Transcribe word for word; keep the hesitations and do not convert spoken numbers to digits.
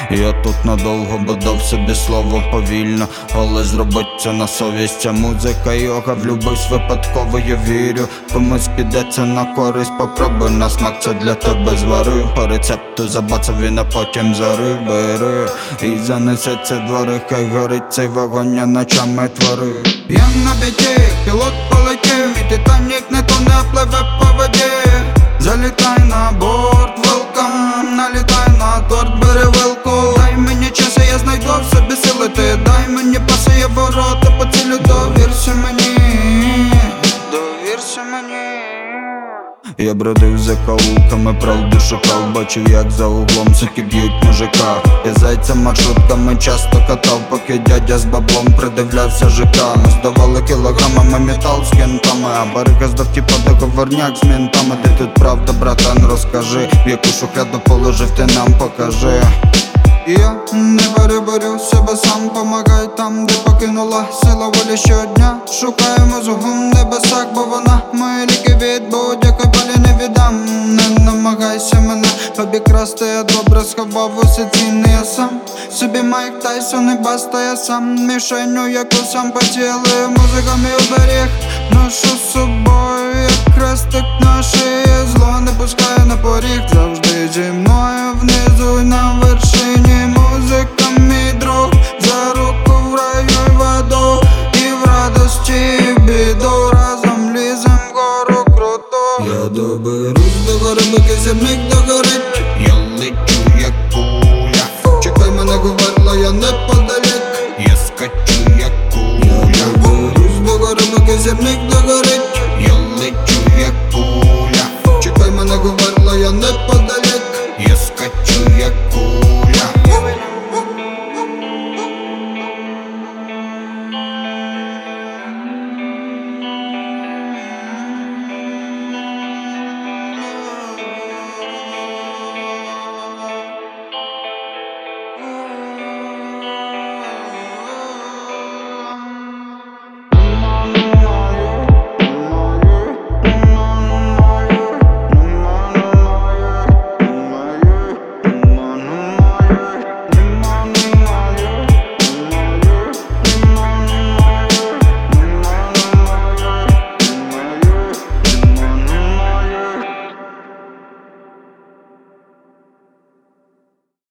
Я тут надовго, бо дав собі слово повільно, але зробить це на совість. Ця музика йога, влюбився випадково, я вірю. Комусь підеться на користь, попробуй на смак, це для тебе зварив. По рецепту забацав він, а потім зарив. Бери і занесеться двори, хай горить цей вогонь, я ночами творив. Я на біті, пілот полетів, і Титанік не тоне, пливе по воді. Залітай на борт, welcome, налітай на торт, бери вилку. Дай мені час, я знайду в собі сили, ти дай мені паси, я ворота поцілю. Довірся мені, довірся мені. Я бродив за каулками, правду шукав, бачив як за углом суки б'ють мужика. Я зайця маршрутками часто катав, поки дядя з баблом придивлявся ЖК. Ми здавали кілограмами метал з кентами, а барига здав типа договорняк з ментами. Ти тут правда, братан, розкажи, в яку шухляду положив, ти нам покажи. Я не борю, борю себе сам, помагай там, де покинула сила волі щодня. Шукаємо зугум в небесах, бо вона мої ліки від будь-якої болі не віддам. Не намагайся мене обікрасти, я добре сховав усе цінне, я сам собі Майк Тайсон і баста, я сам мішеню, яку сам поцілив. Музика мій оберіг, ношу з собою, як хрестик на шиї. Зло не пускає на поріг, завжди зі мною внизу й на вершині. Музика мій друг, за руку в раю й в аду, і в радості, і в біду, разом лізем вгору круто. Я доберусь до гори, поки сірник догорить. Я лечу як куля, Чекай мене, говорила, я неподалік. я скачу як куля. Я доберусь до гори, поки сірник догорить.